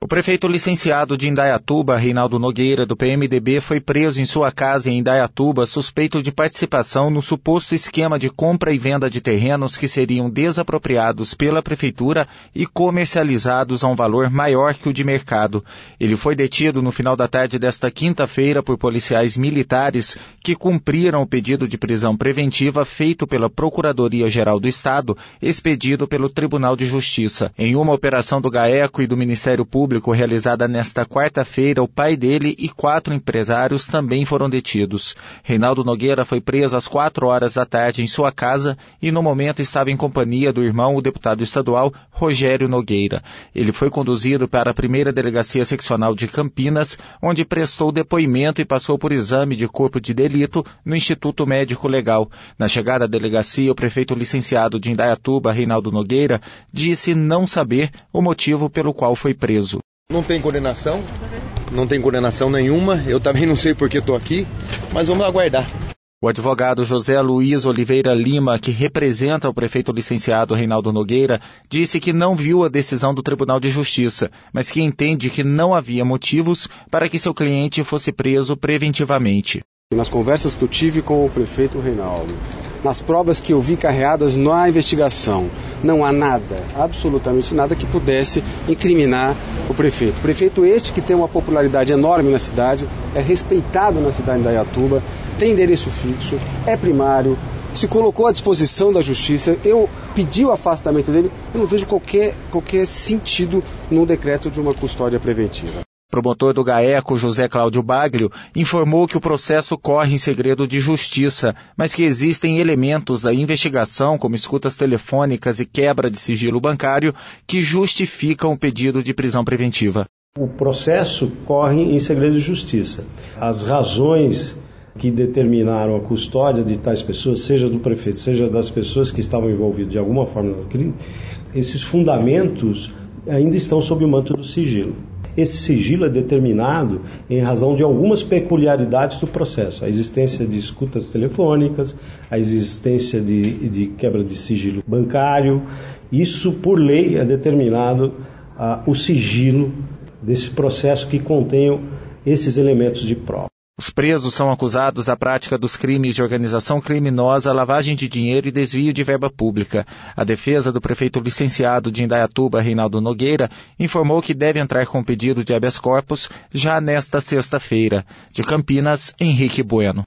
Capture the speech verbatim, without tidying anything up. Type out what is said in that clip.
O prefeito licenciado de Indaiatuba, Reinaldo Nogueira, do P M D B, foi preso em sua casa em Indaiatuba, suspeito de participação no suposto esquema de compra e venda de terrenos que seriam desapropriados pela prefeitura e comercializados a um valor maior que o de mercado. Ele foi detido no final da tarde desta quinta-feira por policiais militares que cumpriram o pedido de prisão preventiva feito pela Procuradoria-Geral do Estado, expedido pelo Tribunal de Justiça. Em uma operação do GAECO e do Ministério Público, realizada nesta quarta-feira, o pai dele e quatro empresários também foram detidos. Reinaldo Nogueira foi preso às quatro horas da tarde em sua casa e no momento estava em companhia do irmão, o deputado estadual Rogério Nogueira. Ele foi conduzido para a primeira delegacia seccional de Campinas, onde prestou depoimento e passou por exame de corpo de delito no Instituto Médico Legal. Na chegada à delegacia, o prefeito licenciado de Indaiatuba, Reinaldo Nogueira, disse não saber o motivo pelo qual foi preso. Não tem condenação, não tem condenação nenhuma, eu também não sei por que estou aqui, mas vamos aguardar. O advogado José Luiz Oliveira Lima, que representa o prefeito licenciado Reinaldo Nogueira, disse que não viu a decisão do Tribunal de Justiça, mas que entende que não havia motivos para que seu cliente fosse preso preventivamente. Nas conversas que eu tive com o prefeito Reinaldo, nas provas que eu vi carreadas na investigação, não há nada, absolutamente nada que pudesse incriminar o prefeito. O prefeito este que tem uma popularidade enorme na cidade, é respeitado na cidade de Indaiatuba, tem endereço fixo, é primário, se colocou à disposição da justiça, eu pedi o afastamento dele, eu não vejo qualquer, qualquer sentido no decreto de uma custódia preventiva. O promotor do GAECO, José Cláudio Baglio, informou que o processo corre em segredo de justiça, mas que existem elementos da investigação, como escutas telefônicas e quebra de sigilo bancário, que justificam o pedido de prisão preventiva. O processo corre em segredo de justiça. As razões que determinaram a custódia de tais pessoas, seja do prefeito, seja das pessoas que estavam envolvidas de alguma forma no crime, esses fundamentos ainda estão sob o manto do sigilo. Esse sigilo é determinado em razão de algumas peculiaridades do processo. A existência de escutas telefônicas, a existência de, de quebra de sigilo bancário. Isso, por lei, é determinado ah, o sigilo desse processo que contém esses elementos de prova. Os presos são acusados da prática dos crimes de organização criminosa, lavagem de dinheiro e desvio de verba pública. A defesa do prefeito licenciado de Indaiatuba, Reinaldo Nogueira, informou que deve entrar com pedido de habeas corpus já nesta sexta-feira. De Campinas, Henrique Bueno.